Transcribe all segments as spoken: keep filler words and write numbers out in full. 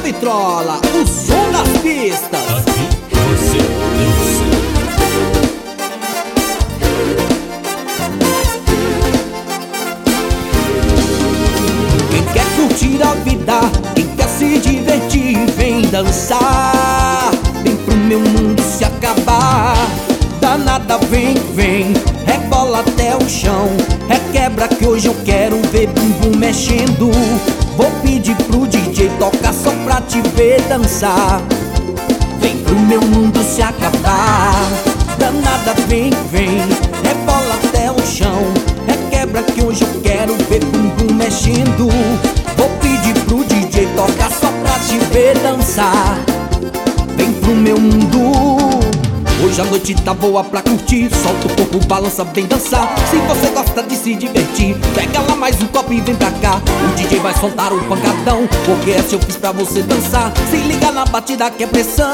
vitrola, o som das pistas. Aqui você dança. Quem quer curtir a vida, quem quer se divertir, vem dançar. Vem pro meu mundo se acabar. Danada, vem, vem, rebola até o chão. Requebra que hoje eu quero ver bumbum mexendo. Vou pedir pro D J tocar só pra te ver dançar. Vem pro meu mundo se acabar. Danada, vem, vem, rebola até o chão. Requebra que hoje eu quero ver bumbum mexendo. Vou pedir pro D J tocar só pra te ver dançar. Vem pro meu mundo. Hoje a noite tá boa pra curtir. Solta o corpo, balança, vem dançar. Se você gosta de se divertir, pega lá mais um copo e vem pra cá. O D J vai soltar o pancadão, porque essa eu fiz pra você dançar. Se liga na batida que é pressão.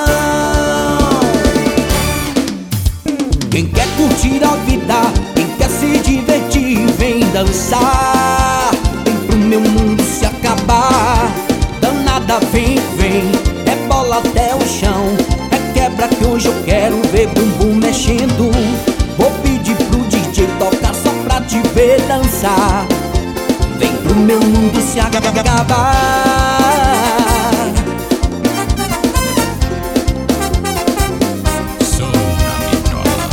Quem quer curtir a vida, quem quer se divertir, vem dançar. Vem pro meu mundo se acabar. Danada, vem, vem, rebola até o chão. Requebra que hoje eu quero ver bumbum mexendo. Vou pedir pro D J tocar só pra te ver dançar. Vem pro meu mundo se acabar. Som na vitrola.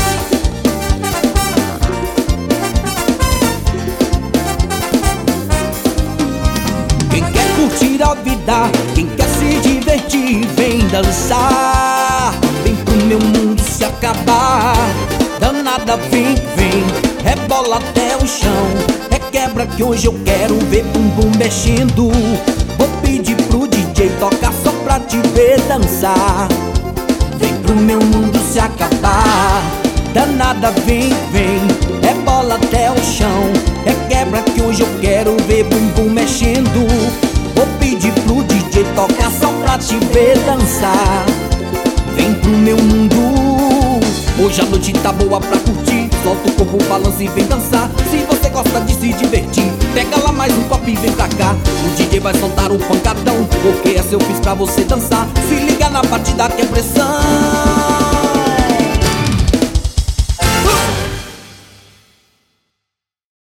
Quem quer curtir a vida, quem quer se divertir, vem dançar. Vem pro meu mundo se acabar. Danada, vem, vem, rebola até o chão. Requebra que hoje eu quero ver bumbum mexendo. Vou pedir pro D J tocar só pra te ver dançar. Vem pro meu mundo se acabar. Danada, vem, vem, rebola até o chão. Requebra que hoje eu quero ver bumbum mexendo. Vou pedir pro D J tocar só pra te ver dançar. Vem pro meu mundo. Hoje a noite tá boa pra curtir. Solta o corpo, balança e vem dançar. Se você gosta de se divertir, pega lá mais um copo e vem pra cá. O D J vai soltar o pancadão, porque essa eu fiz pra você dançar. Se liga na batida que é pressão.